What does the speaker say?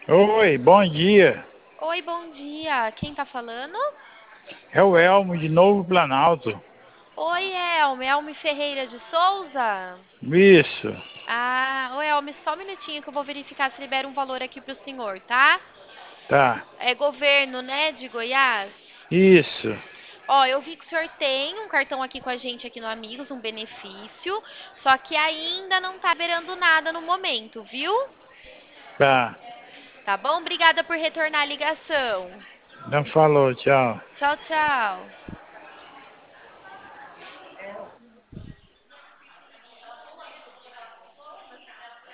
Oi, bom dia. Oi, bom dia. Quem tá falando? É o Elmo de Novo Planalto. Oi, Elme Ferreira de Souza? Isso, Oi, Elme, só um minutinho que eu vou verificar se libera um valor aqui pro senhor, tá? tá. É governo, né, de Goiás? Isso, Ó, eu vi que o senhor tem um cartão aqui com a gente aqui no Amigos, um benefício, só que ainda não tá liberando nada no momento, viu? tá. Tá bom? Obrigada por retornar a ligação. Não falou, tchau. Tchau, tchau.